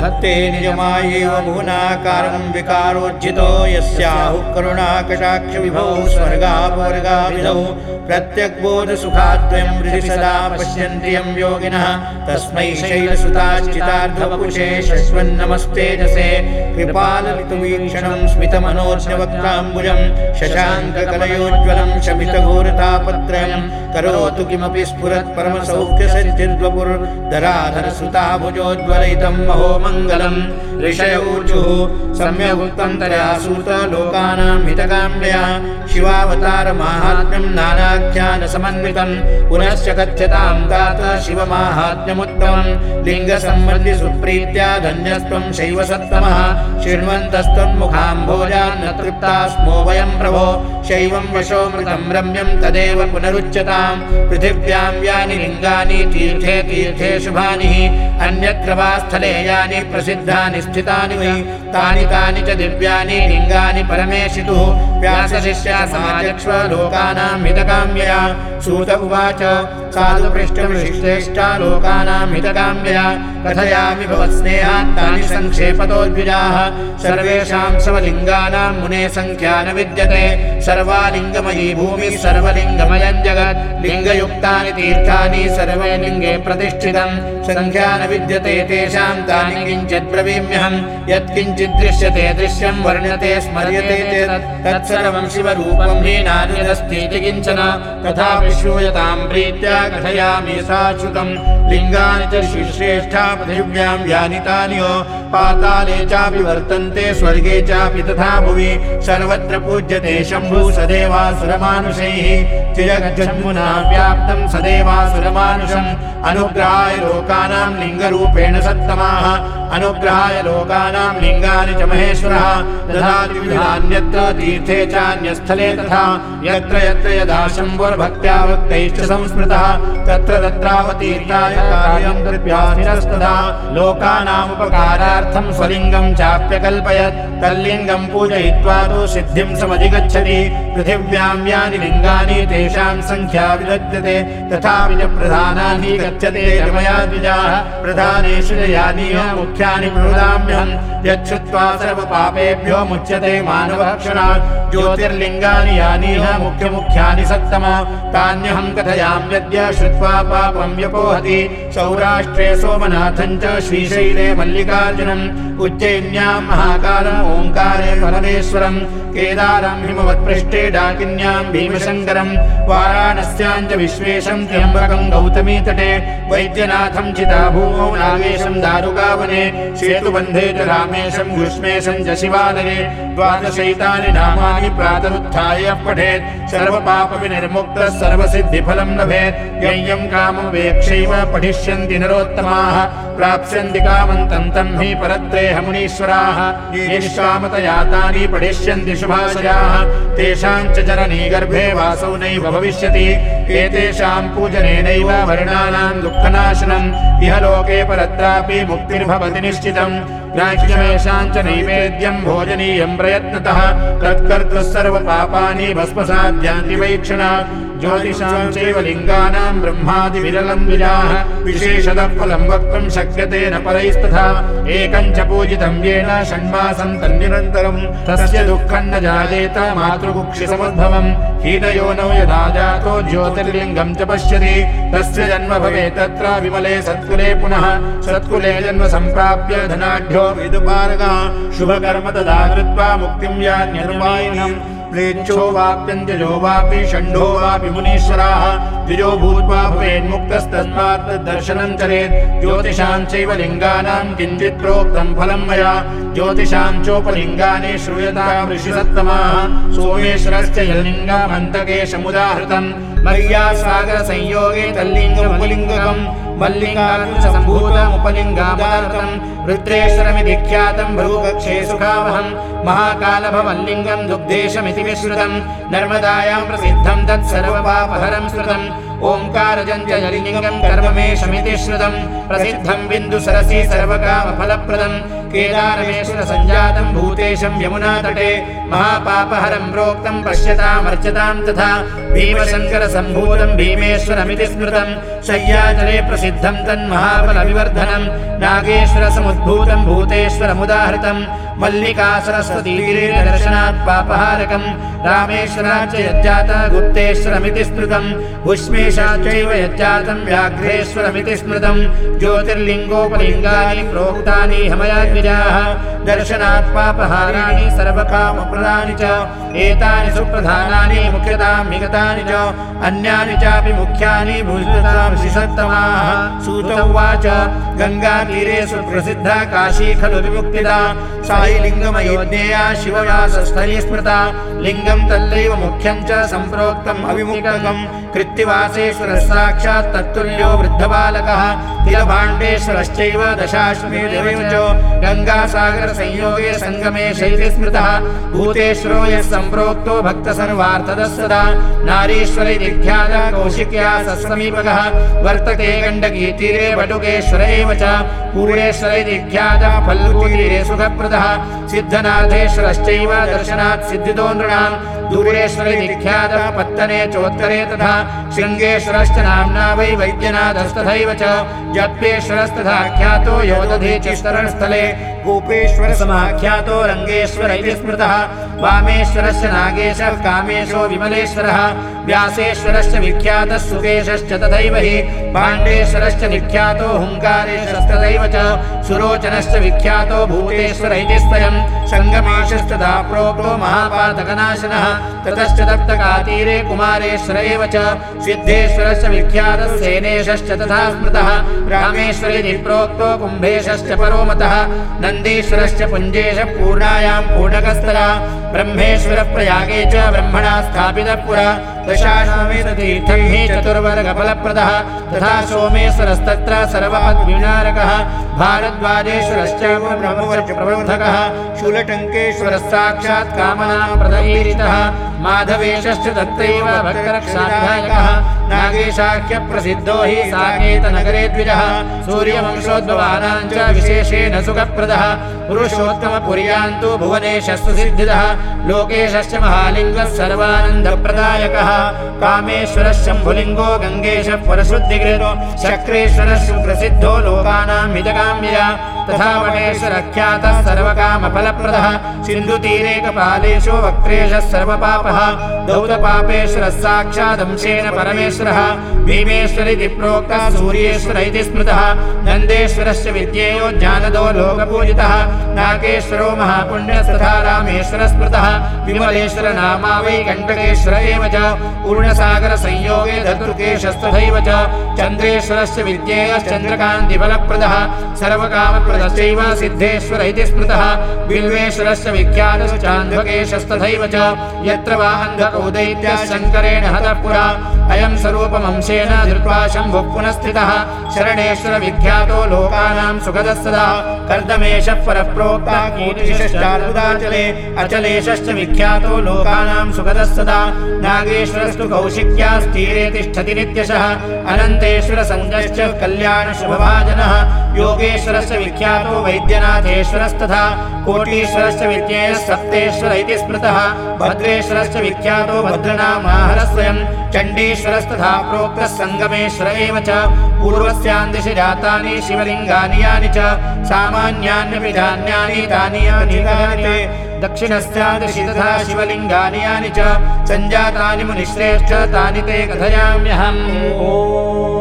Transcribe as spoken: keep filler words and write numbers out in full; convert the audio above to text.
धत्ते निजमायैव मुहुनाकारं विकारोज्झितो यस्याहुः करुणाकटाक्षविभौ स्वर्गापवर्गाविधौ प्रत्यग्बोधसुखाद्वयं हृदि सदा पश्यन्ति यं योगिनः तस्मै शैलसुताश्चितार्धवपुषे शश्वन्नमस्तेजसे कृपाललितवीक्षणं स्मितमनोज्ञवक्त्राम्बुजं शशाङ्ककलयोज्ज्वलं शपितघोरतापत्रयं करोतु किमपि स्फुरत्परमसौख्यसिद्धिर्वपुर्धराधरसुताभुजोज्ज्वलयितं महोमङ्गलम् ऋषयोचुः सम्यगुक्तं तया सूत लोकानां हितकाम्यया शिवावतारमाहात्म्यं नानाख्यानसमन्वितं पुनश्च कथ्यतां तात शिवमाहात्म्यमुत्तमं लिङ्गसम्बन्धिसुप्रीत्या धन्यस्त्वं शैवसत्तमः शृण्वन्तस्त्वन्मुखाम्भोजान्न तृप्ता स्मो वयं प्रभो शैवं वशोमृतं रम्यं तदेव पुनरुच्यतां पृथिव्यां यानि लिङ्गानि तीर्थे तीर्थे शुभानि अन्यत्र वा स्थले यानि प्रसिद्धानि स्थितानि वै तानि तानि च दिव्यानि लिङ्गानि परमेशितुः व्यासशिष्या समाचक्ष्व लोकानां हितकाम्यया सूत उवाच साधुपृष्ठविशिष्टेष्टा लोकानां हितकाम्यया कथयामि भवत्स्नेहात् तानि संक्षेपतोद्विजाः सर्वेषां स्वलिङ्गानां मुने संख्या न विद्यते सर्वालिङ्गमयी भूमिः सर्वलिङ्गमयं जगत् लिङ्गयुक्तानि तीर्थानि सर्वे लिङ्गे प्रतिष्ठितं संख्या न विद्यते तेषां तानि किञ्चित् ब्रवीम्यहं यत्किञ्चित् दृश्यते दृश्यं वर्ण्यते स्मर्यते तत्सर्वं शिवरूपं हि नान्यदस्तीति किञ्चन तथापि श्रूयतां प्रीत्या कथयामि साच्युतं लिङ्गानि च श्रीश्रेष्ठा पृथिव्यां यानि तानि पाताले चापि वर्तन्ते स्वर्गे चापि तथा भुवि सर्वत्र पूज्यते शम्भुः सदेवासुरमानुषैः जगज्जन्मुना व्याप्तं सदेवासुरमानुषम् अनुग्रहाय लोकानां लिङ्गरूपेण सत्तमाः अनुग्रहाय लोकानां लिङ्गानि च महेश्वरः ददाति विविधान्यत्र तीर्थे चान्यस्थले तथा यत्र यत्र यदा शम्भुर्भक्त्या भक्तैश्च संस्मृतः तत्र तत्रावतीर्णाय कार्यं कृत्यास्तदा लोकानामुपकारार्थं स्वलिङ्गं चाप्यकल्पयत् तल्लिङ्गं पूजयित्वा तु सिद्धिं समधिगच्छति पृथिव्यां यानि लिङ्गानि तेषां संख्या विदध्यते तथापि च प्रधानानि गच्छते मया द्विजाः प्रधानेषु यानि मुख्यानि प्रवदाम्यहं यच्छ्रुत्वा सर्वपापेभ्यो मुच्यते मानवः क्षणात् ज्योतिर्लिङ्गानि यानि मुख्यमुख्यानि सत्तम तान्यहं कथयाम्यद्य श्रुत्वा पापं व्यपोहति सौराष्ट्रे सोमनाथं च श्रीशैले मल्लिकार्जुनम् उज्जयिन्यां महाकालम् ओङ्कारे परमेश्वरं केदारं हिमवत्पृष्ठे डाकिन्यां भीमशङ्करं वाराणस्यां च विश्वेशं त्र्यम्बकं गौतमीतटे वैद्यनाथं चिताभूमौ नागेशं दारुकावने सेतुबन्धे च रामेशं घुष्मेशं च शिवालये द्वादशैतानि नामानि प्रातरुत्थाय पठेत् सर्वपापविनिर्मुक्तः सर्वसिद्धिफलं लभेत् यं यं कामवेक्षैव पठिष्यन्ति नरोत्तमाः प्राप्स्यन्ति कामं तं तं हि परत्रेह मुनीश्वराः ये निष्कामतया तानि पठिष्यन्ति शुभाशयाः तेषां च जननी गर्भे वासौ नैव भविष्यति एतेषां पूजनेनैव वर्णानां दुःखनाशनम् इह लोके परत्रापि मुक्तिर्भवति निश्चितम् ग्राह्यमेषां च नैवेद्यं भोजनीयं प्रयत्नतः तत्कर्तुः सर्वपापानि भस्मसाद्यान्ति वैक्षणात् ज्योतिषां चैव लिङ्गानां ब्रह्मादिविरलं विजाः विशेषतः फलं वक्तुं शक्यते न परैस्तथा एकं च पूजितं येन षण्मासं तन्निरन्तरं तस्य दुःखं न जायेत मातृकुक्षिसमुद्भवम् हीनयोनौ यदा जातो ज्योतिर्लिङ्गं च पश्यति तस्य जन्म भवेत् तत्र विमले सत्कुले पुनः सत्कुले जन्म सम्प्राप्य धनाढ्यो विदुपारगः शुभकर्म तदा कृत्वा मुक्तिं यान्यनुमायिनम् म्लेच्छो वाप्यन्त्यजो वापि षण्ढो वापि मुनीश्वराः द्विजो भूत्वा भवेन्मुक्तस्तस्मात् दर्शनं चरेत् ज्योतिषां चैव लिङ्गानां किञ्चित् प्रोक्तं फलं मया ज्योतिषां चोपलिङ्गानि श्रूयतां ऋषिसत्तमाः सोमेश्वरश्च यल्लिङ्गमन्तके समुदाहृतं मर्या सागरसंयोगे तल्लिङ्गमुपलिङ्गकम् मल्लिकार्जुनसम्भूतमुपलिङ्गादारतं रुद्रेश्वरमिति ख्यातं भ्रूकक्षे सुखावहं महाकालभवल्लिङ्गं दुग्धेशमिति विश्रुतं नर्मदायां प्रसिद्धं तत्सर्वपापहरं श्रुतं ओङ्कारजं च जलिलिङ्गं कर्ममेशमिति श्रुतं प्रसिद्धं बिन्दुसरसि सर्वकामफलप्रदं केदारमेश्वर सञ्जातं भूतेशं यमुनातटे महापापहरं प्रोक्तं पश्यतामर्चतां तथा भीमशङ्करसम्भूतं भीमेश्वरमिति स्मृतं शय्याचले प्रसिद्धं तन्महाबलविवर्धनं नागेश्वरसमुद्भूतं भूतेश्वरमुदाहृतं मल्लिका सरस्वतीतीरे दर्शनात् पापहारकं रामेश्वराच्च यज्जाता गुप्तेश्वरमिति स्मृतं भुष्मेशाच्चैव यज्जातं व्याघ्रेश्वरमिति स्मृतं ज्योतिर्लिङ्गोपलिङ्गानि प्रोक्तानि हमयाग्निजाः दर्शनात् पापहाराणि सर्वकामप्रदानि च एतानि सुप्रधानानि मुख्यतां विगतानि च अन्यानि चापि मुख्यानि भूषितां शिषत्तमाः सूत उवाच गङ्गातीरे सुप्रसिद्धा काशी खलु विमुक्तिदा सायिलिङ्गमयोज्ञेया शिवव्यासस्थली स्मृता लिङ्गं तत्रैव मुख्यं च सम्प्रोक्तम् अविमुक्तकं कृत्तिवासेश्वरः साक्षात् तत्तुल्यो वृद्धबालकः तिलभाण्डेश्वरश्चैव दशाश्वमेधेव च गङ्गासागरसंयोगे सङ्गमे शैली स्मृतः भूतेश्वरो यः सम्प्रोक्तो भक्तसर्वार्थदः सदा नारीश्वरेति ख्यातः कौशिक्या ससमीपगः वर्तते गण्डकीतीरे बटुकेश्वर एव च पूर्णेश्वरेति ख्यातः फल्गुतीरे सुखप्रदः सिद्धनाथेश्वरश्चैव दर्शनात् सिद्धितो नृणां दूरेश्वरेति ख्यातः पत्तने चोत्तरे तथा शृङ्गेश्वरश्च नाम्ना वै वैद्यनाथस्तथैव च जप्येश्वरस्तथा ख्यातो योदधीचिस्तरणस्थले गोपेश्वरसमाख्यातो रङ्गेश्वर इति स्मृतः वामेश्वरश्च नागेशः कामेशो विमलेश्वरः व्यासेश्वरश्च विख्यातः सुकेशश्च तथैव हि पाण्डेश्वरश्च विख्यातो हुङ्कारेशस्तथैव च सुरोचनश्च विख्यातो भूतेश्वर इति स्वयं सङ्गमेशस्तथा प्रोक्तो महापातकनाशनः ततश्च दत्तकातीरे कुमारेश्वर एव च सिद्धेश्वरश्च विख्यातः सेनेशश्च तथा स्मृतः रामेश्वरेति प्रोक्तो कुम्भेशश्च परोमतः नन्दीश्वरश्च पुञ्जेशः पूर्णायां पूर्णकस्तरा ब्रह्मेश्वरः प्रयागे च ब्रह्मणा स्थापितः पुरा दशाश्वमेधतीर्थं हि चतुर्वर्गफलप्रदः तथा सोमेश्वरस्तत्र सर्वपद्विनारकः भारद्वाजेश्वरश्च ब्रह्मवर्चप्रबोधकः शूलटङ्केश्वरः साक्षात् कामनाप्रदईरितः माधवेशश्च तत्रैव भक्तरक्षाध्यायकः नागेशाख्यप्रसिद्धो हि साकेतनगरे द्विजः सूर्यवंशोद्भवानां च विशेषेण सुखप्रदः पुरुषोत्तमपुर्यान्तु भुवनेशस्तु सिद्धिदः लोकेशश्च महालिङ्गः सर्वानन्दप्रदायकः कामेश्वरः शम्भुलिङ्गो गङ्गेशः परशुद्धिकृतो शक्रेश्वरः सुप्रसिद्धो लोकानां हितकाम्यया तथा वटेश्वरः ख्यातः सर्वकामफलप्रदः सिन्धुतीरे कपालेषु वक्त्रेशः सर्वपापः दौतपापेश्वरः साक्षादंशेन परमेश्वरः भीमेश्वरिति प्रोक्तः सूर्येश्वर इति स्मृतः नन्देश्वरश्च विद्येयो ज्ञानदो लोकपूजितः नागेश्वरो महापुण्यस्तथा रामेश्वरः स्मृतः विमलेश्वर नामा वै कण्टकेश्वर एव च पूर्णसागरसंयोगे धतुर्केशस्तथैव च चन्द्रेश्वरश्च विद्येयश्चन्द्रकान्तिफलप्रदः सर्वकामप्रदश्चैव सिद्धेश्वर इति स्मृतः बिल्वेश्वरश्च विख्यातः चान्ध्वकेशस्तथैव च यत्र वा अन्धको दैत्यः शङ्करेण हतः पुरा अयं स्वरूपमंशेन धृत्वा शम्भुः पुनः स्थितः शरणेश्वर विख्यातो लोकानां सुखदः सदा कर्दमेशः परप्रोक्तः कीर्तिशश्चार्बुदाचले अचलेशश्च विख्यातो लोकानां सुखदः सदा नागेश्वरस्तु कौशिक्यास्तीरे तिष्ठति नित्यशः अनन्तेश्वर सञ्जश्च कल्याणशुभभाजनः योगेश्वरश्च विख्यातो वैद्यनाथेश्वरस्तथा कोटीश्वरश्च विद्येयः सप्तेश्वर इति स्मृतः भद्रेश्वरश्च विख्यातो भद्रनामाहरः स्वयं चण्डीश्वरस्तथा प्रोक्तः सङ्गमेश्वर एव च पूर्वस्यां दिशि जातानि शिवलिङ्गानि यानि च सामान्यान्यपि धान्यानि तानि यानि दक्षिणस्यां दिशि तथा शिवलिङ्गानि यानि च सञ्जातानि मुनिश्रेष्ठ तानि ते कथयाम्यहम्।